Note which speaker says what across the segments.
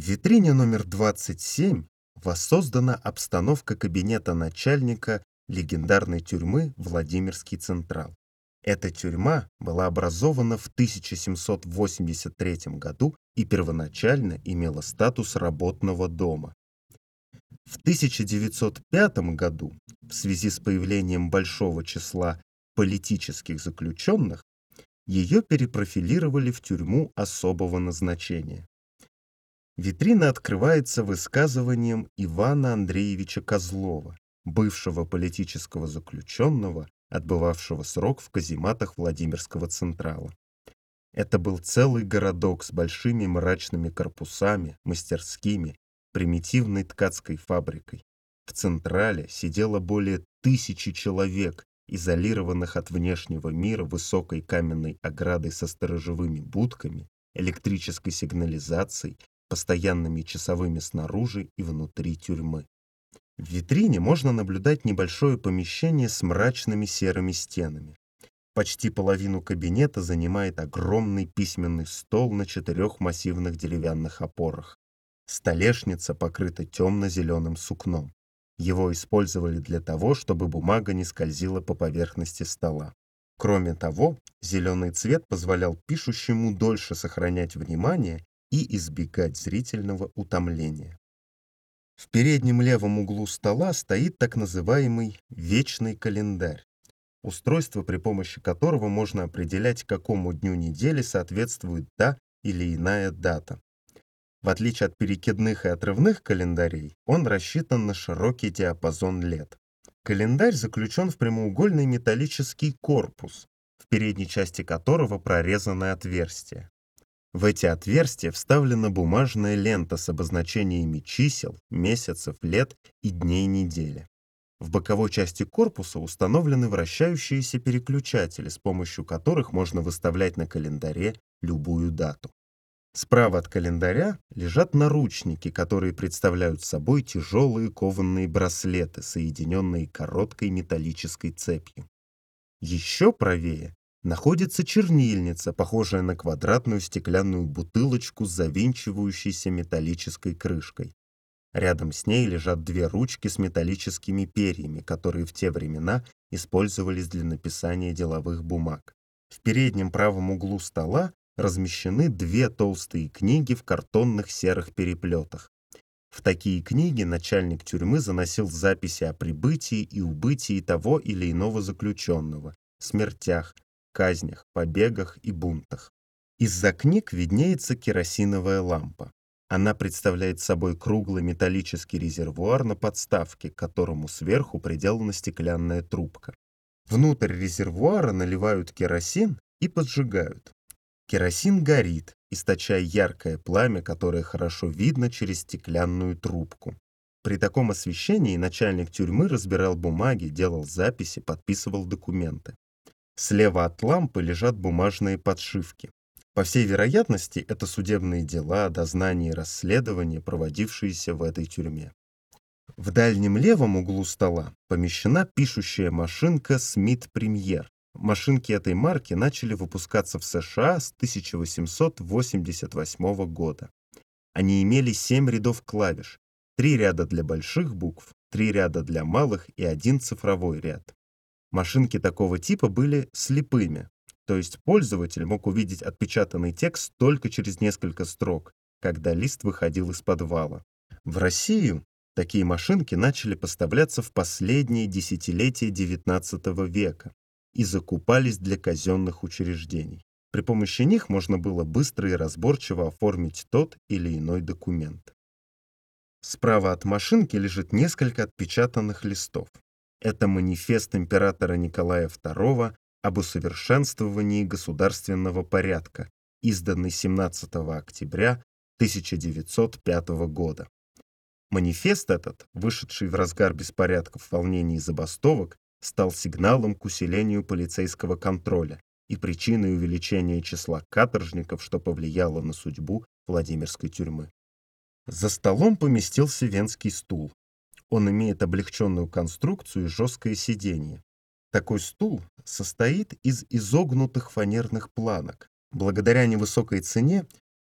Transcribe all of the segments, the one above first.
Speaker 1: витрине номер 27 воссоздана обстановка кабинета начальника легендарной тюрьмы Владимирский Централ. Эта тюрьма была образована в 1783 году и первоначально имела статус работного дома. В 1905 году, в связи с появлением большого числа политических заключенных, ее перепрофилировали в тюрьму особого назначения. Витрина открывается высказыванием Ивана Андреевича Козлова, бывшего политического заключенного, отбывавшего срок в казематах Владимирского Централа. Это был целый городок с большими мрачными корпусами, мастерскими, примитивной ткацкой фабрикой. В Централе сидело более 1000 человек, изолированных от внешнего мира высокой каменной оградой со сторожевыми будками, электрической сигнализацией, постоянными часовыми снаружи и внутри тюрьмы. В витрине можно наблюдать небольшое помещение с мрачными серыми стенами. Почти половину кабинета занимает огромный письменный стол на 4 массивных деревянных опорах. Столешница покрыта темно-зеленым сукном. Его использовали для того, чтобы бумага не скользила по поверхности стола. Кроме того, зеленый цвет позволял пишущему дольше сохранять внимание и избегать зрительного утомления. В переднем левом углу стола стоит так называемый вечный календарь, устройство, при помощи которого можно определять, какому дню недели соответствует та или иная дата. В отличие от перекидных и отрывных календарей, он рассчитан на широкий диапазон лет. Календарь заключен в прямоугольный металлический корпус, в передней части которого прорезаны отверстия. В эти отверстия вставлена бумажная лента с обозначениями чисел, месяцев, лет и дней недели. В боковой части корпуса установлены вращающиеся переключатели, с помощью которых можно выставлять на календаре любую дату. Справа от календаря лежат наручники, которые представляют собой тяжелые кованные браслеты, соединенные короткой металлической цепью. Еще правее находится чернильница, похожая на квадратную стеклянную бутылочку с завинчивающейся металлической крышкой. Рядом с ней лежат 2 ручки с металлическими перьями, которые в те времена использовались для написания деловых бумаг. В переднем правом углу стола размещены 2 толстые книги в картонных серых переплетах. В такие книги начальник тюрьмы заносил записи о прибытии и убытии того или иного заключенного, смертях, казнях, побегах и бунтах. Из-за книг виднеется керосиновая лампа. Она представляет собой круглый металлический резервуар на подставке, к которому сверху приделана стеклянная трубка. Внутрь резервуара наливают керосин и поджигают. Керосин горит, источая яркое пламя, которое хорошо видно через стеклянную трубку. При таком освещении начальник тюрьмы разбирал бумаги, делал записи, подписывал документы. Слева от лампы лежат бумажные подшивки. По всей вероятности, это судебные дела, дознания и расследования, проводившиеся в этой тюрьме. В дальнем левом углу стола помещена пишущая машинка Smith Premier. Машинки этой марки начали выпускаться в США с 1888 года. Они имели 7 рядов клавиш, 3 ряда для больших букв, 3 ряда для малых и 1 цифровой ряд. Машинки такого типа были слепыми, то есть пользователь мог увидеть отпечатанный текст только через несколько строк, когда лист выходил из подвала. В Россию такие машинки начали поставляться в последние десятилетия XIX века и закупались для казенных учреждений. При помощи них можно было быстро и разборчиво оформить тот или иной документ. Справа от машинки лежит несколько отпечатанных листов. Это манифест императора Николая II об усовершенствовании государственного порядка, изданный 17 октября 1905 года. Манифест этот, вышедший в разгар беспорядков, волнений и забастовок, стал сигналом к усилению полицейского контроля и причиной увеличения числа каторжников, что повлияло на судьбу Владимирской тюрьмы. За столом поместился венский стул. Он имеет облегченную конструкцию и жесткое сиденье. Такой стул состоит из изогнутых фанерных планок. Благодаря невысокой цене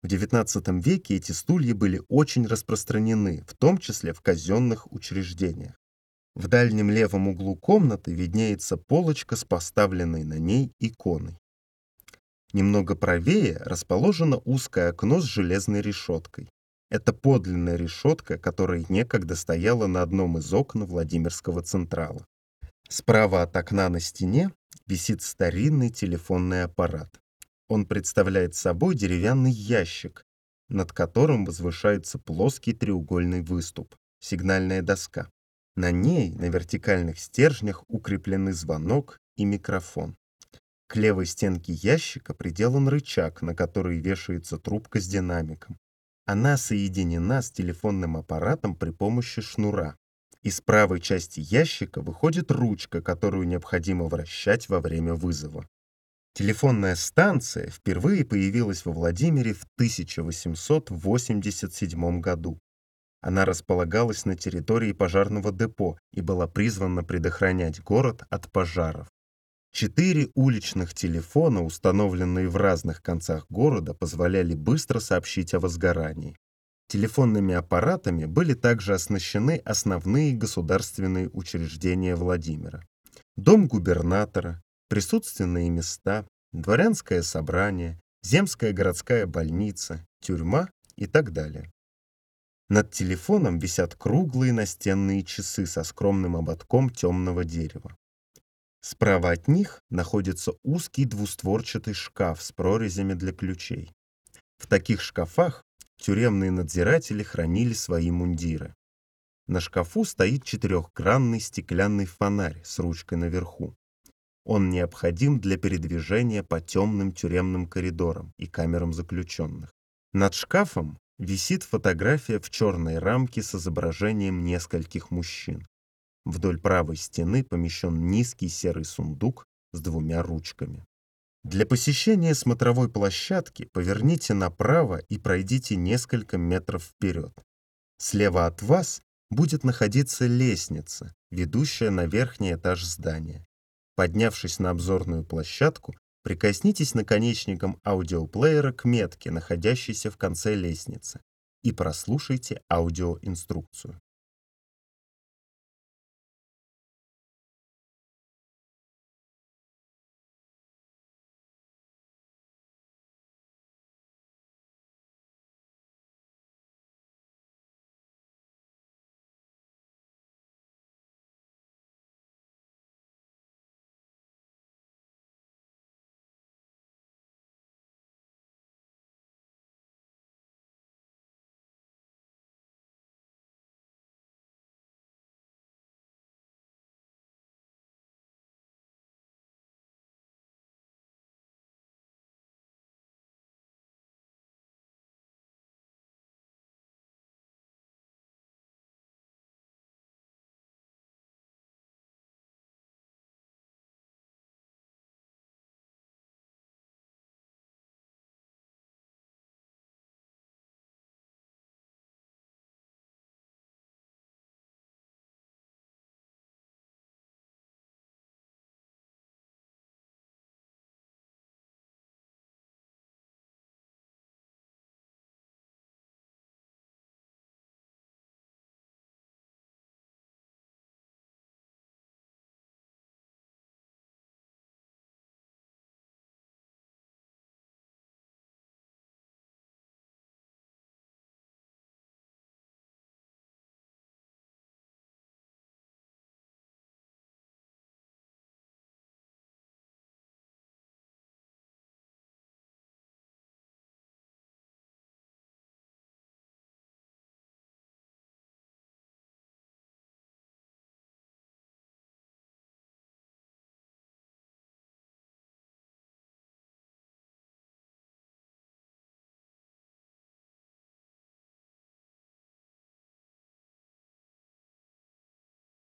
Speaker 1: В XIX веке эти стулья были очень распространены, в том числе в казенных учреждениях. В дальнем левом углу комнаты виднеется полочка с поставленной на ней иконой. Немного правее расположено узкое окно с железной решеткой. Это подлинная решетка, которая некогда стояла на одном из окон Владимирского Централа. Справа от окна на стене висит старинный телефонный аппарат. Он представляет собой деревянный ящик, над которым возвышается плоский треугольный выступ, сигнальная доска. На ней на вертикальных стержнях укреплены звонок и микрофон. К левой стенке ящика приделан рычаг, на который вешается трубка с динамиком. Она соединена с телефонным аппаратом при помощи шнура. Из правой части ящика выходит ручка, которую необходимо вращать во время вызова. Телефонная станция впервые появилась во Владимире в 1887 году. Она располагалась на территории пожарного депо и была призвана предохранять город от пожаров. 4 уличных телефона, установленные в разных концах города, позволяли быстро сообщить о возгорании. Телефонными аппаратами были также оснащены основные государственные учреждения Владимира. Дом губернатора, присутственные места, дворянское собрание, земская городская больница, тюрьма и так далее. Над телефоном висят круглые настенные часы со скромным ободком темного дерева. Справа от них находится узкий двустворчатый шкаф с прорезями для ключей. В таких шкафах тюремные надзиратели хранили свои мундиры. На шкафу стоит четырехгранный стеклянный фонарь с ручкой наверху. Он необходим для передвижения по темным тюремным коридорам и камерам заключенных. Над шкафом висит фотография в черной рамке с изображением нескольких мужчин. Вдоль правой стены помещен низкий серый сундук с 2 ручками. Для посещения смотровой площадки поверните направо и пройдите несколько метров вперед. Слева от вас будет находиться лестница, ведущая на верхний этаж здания. Поднявшись на обзорную площадку, прикоснитесь наконечником аудиоплеера к метке, находящейся в конце лестницы, и прослушайте аудиоинструкцию.